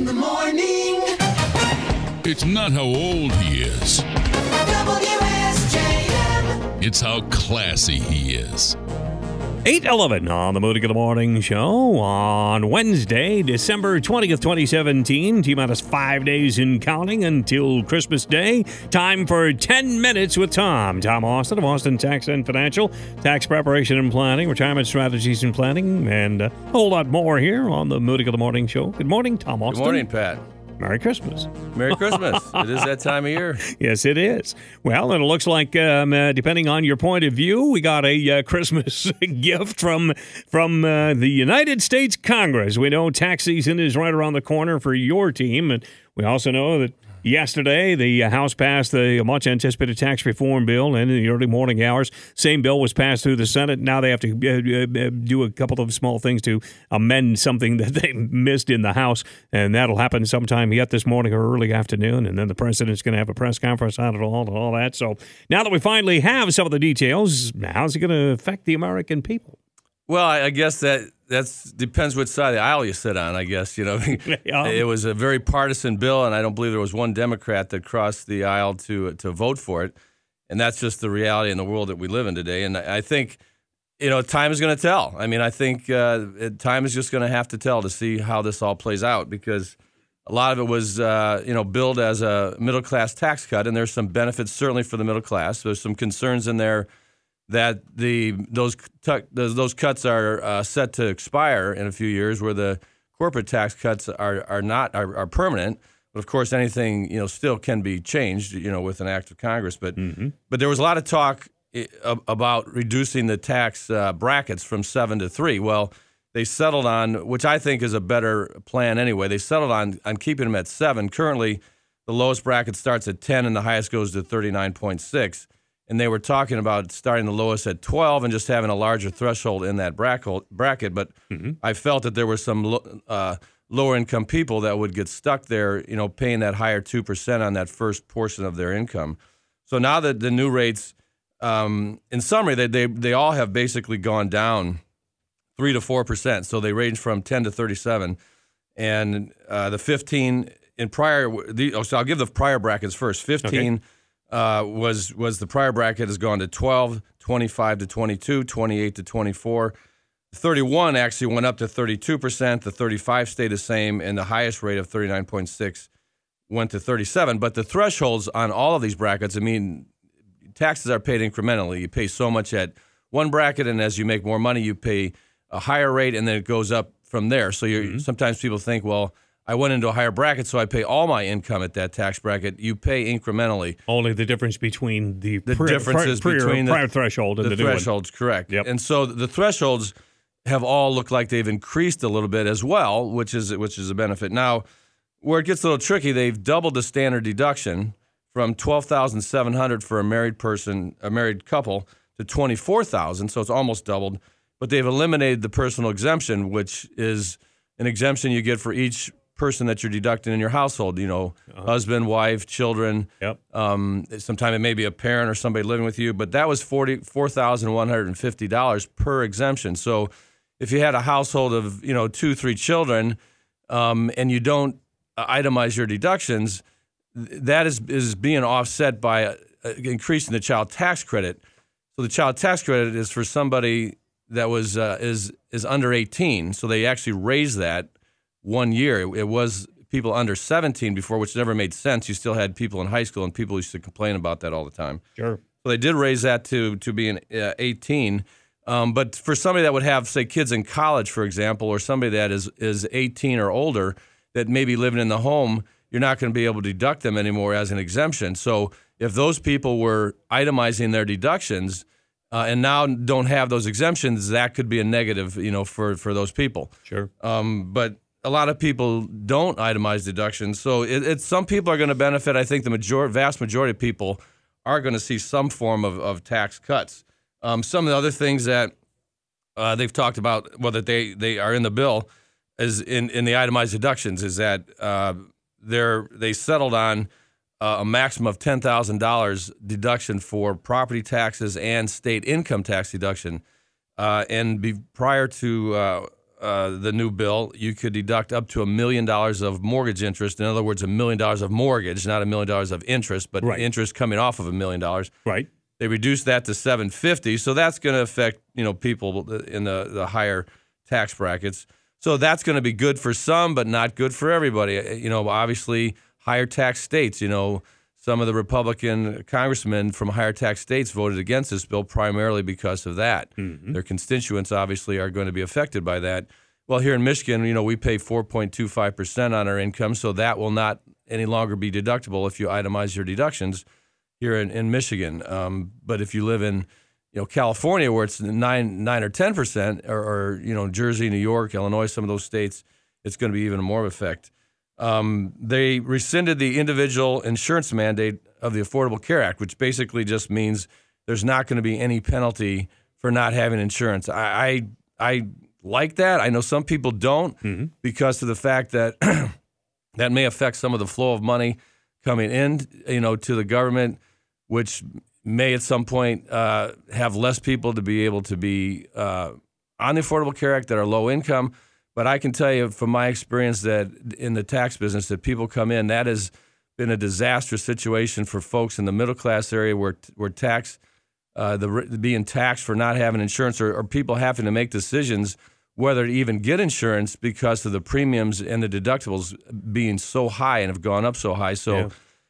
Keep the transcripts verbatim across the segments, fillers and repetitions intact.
in the morning. It's not how old he is. W S J M. It's how classy he is. eight eleven on the Moody Good Morning Show on Wednesday, December twentieth, twenty seventeen. T-minus five days in counting until Christmas Day. Time for ten minutes with Tom. Tom Austin of Austin Tax and Financial. Tax preparation and planning, retirement strategies and planning, and a whole lot more here on the Moody Good Morning Show. Good morning, Tom Austin. Good morning, Pat. Merry Christmas. Merry Christmas. It is that time of year. Yes, it is. Well, and it looks like, um, uh, depending on your point of view, we got a uh, Christmas gift from from uh, the United States Congress. We know tax season is right around the corner for your team, and we also know that yesterday, the House passed the much-anticipated tax reform bill, and in the early morning hours, same bill was passed through the Senate. Now they have to uh, uh, do a couple of small things to amend something that they missed in the House, and that'll happen sometime yet this morning or early afternoon, and then the president's going to have a press conference on it all and all that. So now that we finally have some of the details, how's it going to affect the American people? Well, I guess that that's depends which side of the aisle you sit on, I guess. You know, Yeah. It was a very partisan bill, and I don't believe there was one Democrat that crossed the aisle to to vote for it. And that's just the reality in the world that we live in today. And I think, you know, time is going to tell. I mean, I think uh, time is just going to have to tell to see how this all plays out, because a lot of it was, uh, you know, billed as a middle-class tax cut, and there's some benefits certainly for the middle class. There's some concerns in there that the those t- those, those cuts are uh, set to expire in a few years, where the corporate tax cuts are are not are, are permanent. But of course, anything you know still can be changed, you know, with an act of Congress. But Mm-hmm. but there was a lot of talk I- about reducing the tax uh, brackets from seven to three. Well, they settled on, which I think is a better plan anyway. They settled on on keeping them at seven. Currently, the lowest bracket starts at ten, and the highest goes to thirty-nine point six. And they were talking about starting the lowest at twelve and just having a larger threshold in that bracket. But Mm-hmm. I felt that there were some lo- uh, lower income people that would get stuck there, you know, paying that higher two percent on that first portion of their income. So now that the new rates, um, in summary, they, they they all have basically gone down three to four percent. So they range from ten to thirty-seven, and uh, the fifteen in prior. The, oh, so I'll give the prior brackets first. Fifteen. Okay. Uh, was was the prior bracket has gone to twelve, twenty-five to twenty-two, twenty-eight to twenty-four. thirty-one actually went up to thirty-two percent. The thirty-five stayed the same, and the highest rate of thirty-nine point six went to thirty-seven. But the thresholds on all of these brackets, I mean, taxes are paid incrementally. You pay so much at one bracket, and as you make more money, you pay a higher rate, and then it goes up from there. So you're, mm-hmm. sometimes people think, well, I went into a higher bracket, so I pay all my income at that tax bracket. You pay incrementally. Only the difference between the, the pre- differences pre- between prior the threshold and the, the new thresholds, one. Correct. Yep. And so the thresholds have all looked like they've increased a little bit as well, which is which is a benefit. Now, where it gets a little tricky, they've doubled the standard deduction from twelve thousand seven hundred dollars for a married person, a married couple, to twenty-four thousand dollars. So it's almost doubled. But they've eliminated the personal exemption, which is an exemption you get for each person that you're deducting in your household, you know, uh-huh. husband, wife, children. Yep. Um, sometimes it may be a parent or somebody living with you, but that was forty-four thousand one hundred fifty dollars per exemption. So if you had a household of, you know, two, three children, um, and you don't uh, itemize your deductions, th- that is, is being offset by uh, increasing the child tax credit. So the child tax credit is for somebody that was uh, is is under eighteen. So they actually raised that one year. It, it was people under seventeen before, which never made sense. You still had people in high school, and people used to complain about that all the time. Sure. So they did raise that to to being uh, eighteen. Um, but for somebody that would have, say, kids in college, for example, or somebody that is is eighteen or older that may be living in the home, you're not going to be able to deduct them anymore as an exemption. So if those people were itemizing their deductions uh, and now don't have those exemptions, that could be a negative, you know, for, for those people. Sure. Um, but a lot of people don't itemize deductions. So it, it's some people are going to benefit. I think the major, vast majority of people are going to see some form of, of tax cuts. Um, some of the other things that uh, they've talked about, well, that they, they are in the bill, is in, in the itemized deductions, is that uh, they're they settled on uh, a maximum of ten thousand dollars deduction for property taxes and state income tax deduction. Uh, and be, prior to uh, uh, the new bill, you could deduct up to a million dollars of mortgage interest. In other words, a million dollars of mortgage, not a million dollars of interest, but Right. interest coming off of a million dollars. Right. They reduced that to seven fifty, so that's going to affect you know people in the, the higher tax brackets. So that's going to be good for some, but not good for everybody. You know, obviously, higher tax states. You know, some of the Republican congressmen from higher tax states voted against this bill primarily because of that. Mm-hmm. Their constituents obviously are going to be affected by that. Well, here in Michigan, you know, we pay four point two five percent on our income, so that will not any longer be deductible if you itemize your deductions here in, in Michigan. Um, but if you live in, you know, California, where it's nine, nine or ten percent, or, or you know, Jersey, New York, Illinois, some of those states, it's going to be even more of an effect. Um, they rescinded the individual insurance mandate of the Affordable Care Act, which basically just means there's not going to be any penalty for not having insurance. I I, I like that. I know some people don't Mm-hmm. because of the fact that that may affect some of the flow of money coming in, you know, to the government, which may at some point uh, have less people to be able to be uh, on the Affordable Care Act that are low income. But I can tell you from my experience that in the tax business that people come in, that has been a disastrous situation for folks in the middle class area where where tax uh, the being taxed for not having insurance, or, or people having to make decisions whether to even get insurance because of the premiums and the deductibles being so high and have gone up so high. So Yeah.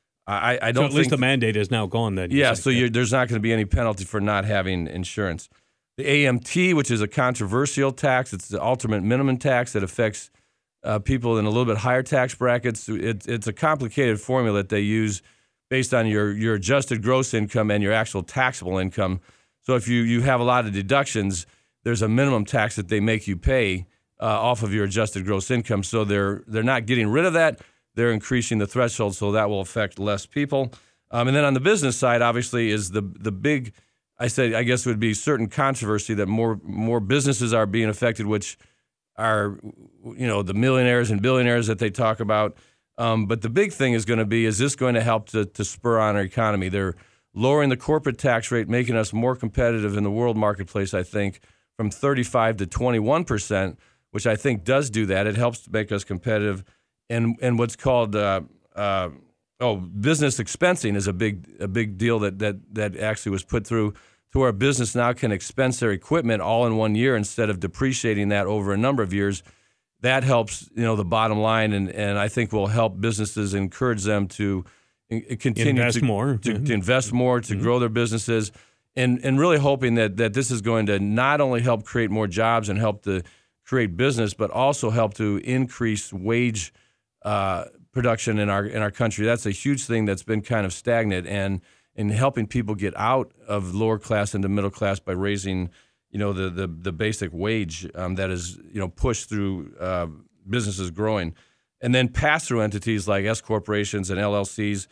I, I So don't at least think the mandate is now gone then. you yeah, say. so you're, there's not going to be any penalty for not having insurance. The A M T, which is a controversial tax, it's the ultimate minimum tax that affects uh, people in a little bit higher tax brackets. It, it's a complicated formula that they use based on your, your adjusted gross income and your actual taxable income. So if you, you have a lot of deductions, there's a minimum tax that they make you pay uh, off of your adjusted gross income. So they're they're not getting rid of that. They're increasing the threshold, so that will affect less people. Um, and then on the business side, obviously, is the the big, I said, I guess it would be certain controversy that more more businesses are being affected, which are, you know, the millionaires and billionaires that they talk about. Um, but the big thing is going to be, is this going to help to, to spur on our economy? They're lowering the corporate tax rate, making us more competitive in the world marketplace, I think, from thirty-five to twenty-one percent, which I think does do that. It helps to make us competitive. And and what's called uh, uh, oh business expensing is a big a big deal that that that actually was put through to where a business now can expense their equipment all in one year instead of depreciating that over a number of years. That helps, you know, the bottom line, and, and I think will help businesses, encourage them to continue Invest to, more. to, Mhm. to invest more, to Mm-hmm. grow their businesses, and and really hoping that that this is going to not only help create more jobs and help to create business, but also help to increase wage uh, production in our in our country. That's a huge thing that's been kind of stagnant, and in helping people get out of lower class into middle class by raising, you know, the the, the basic wage um, that is, you know, pushed through uh, businesses growing, and then pass through entities like S corporations and L L Cs,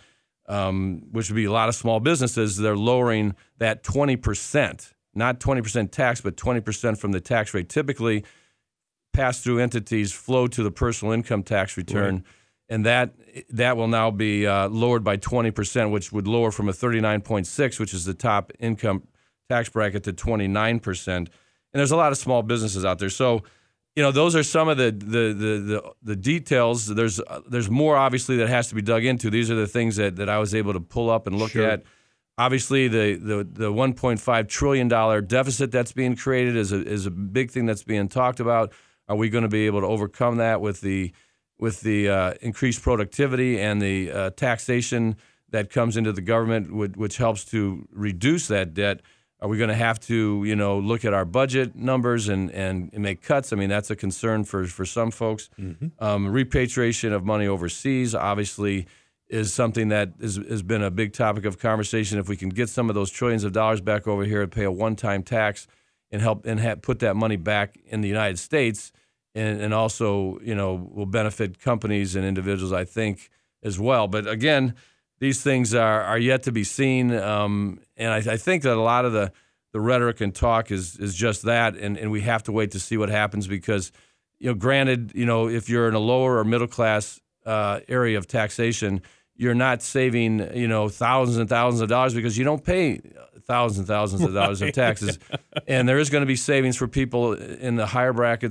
um, which would be a lot of small businesses. They're lowering that twenty percent, not twenty percent tax, but twenty percent from the tax rate. Typically, pass-through entities flow to the personal income tax return, Right. and that that will now be uh, lowered by twenty percent, which would lower from a thirty-nine point six, which is the top income tax bracket, to twenty-nine percent. And there's a lot of small businesses out there. So, you know, those are some of the the the the, the details. There's uh, there's more, obviously, that has to be dug into. These are the things that, that I was able to pull up and look Sure. at. Obviously, the, the, the one point five trillion dollars deficit that's being created is a, is a big thing that's being talked about. Are we going to be able to overcome that with the with the uh, increased productivity and the uh, taxation that comes into the government, which, which helps to reduce that debt? Are we going to have to, you know, look at our budget numbers and, and make cuts? I mean, that's a concern for, for some folks. Mm-hmm. Um, repatriation of money overseas, obviously, is something that is, has been a big topic of conversation. If we can get some of those trillions of dollars back over here and pay a one-time tax and help and ha- put that money back in the United States, and, and also, you know, will benefit companies and individuals, I think, as well. But again, these things are, are yet to be seen, um, and I, I think that a lot of the, the rhetoric and talk is is just that, and, and we have to wait to see what happens because, you know, granted, you know, if you're in a lower or middle class uh, area of taxation, you're not saving, you know, thousands and thousands of dollars because you don't pay thousands and thousands of dollars of taxes. And there is going to be savings for people in the higher brackets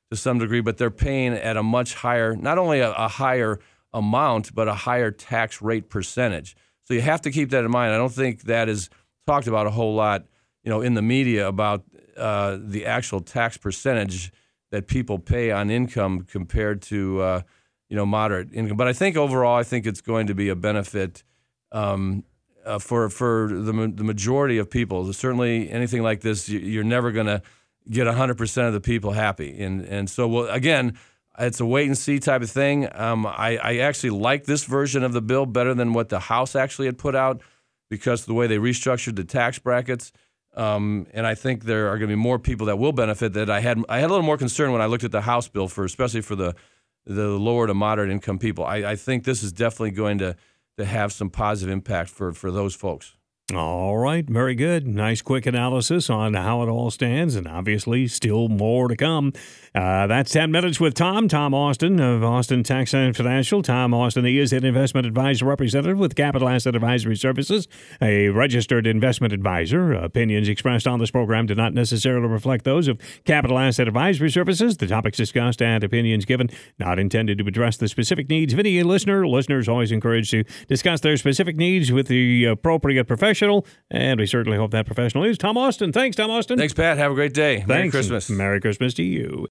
to some degree, but they're paying at a much higher, not only a, a higher amount, but a higher tax rate percentage. So you have to keep that in mind. I don't think that is talked about a whole lot, you know, in the media about uh, the actual tax percentage that people pay on income compared to, uh, you know, moderate income. But I think overall, I think it's going to be a benefit um, uh, for for the the majority of people. Certainly, anything like this, you're never going to get one hundred percent of the people happy. And and so, well, again, it's a wait-and-see type of thing. Um, I, I actually like this version of the bill better than what the House actually had put out because of the way they restructured the tax brackets. Um, and I think there are going to be more people that will benefit. That I had I had a little more concern when I looked at the House bill, for especially for the the lower to moderate income people. I, I think this is definitely going to, to have some positive impact for, for those folks. All right. Very good. Nice quick analysis on how it all stands, and obviously still more to come. Uh, that's ten minutes with Tom. Tom Austin of Austin Tax and Financial. Tom Austin, he is an investment advisor representative with Capital Asset Advisory Services, a registered investment advisor. Opinions expressed on this program do not necessarily reflect those of Capital Asset Advisory Services. The topics discussed and opinions given not intended to address the specific needs of any listener. Listeners always encouraged to discuss their specific needs with the appropriate professional. And we certainly hope that professional is Tom Austin. Thanks, Tom Austin. Thanks, Pat. Have a great day. Merry Thanks. Christmas. Merry Christmas to you.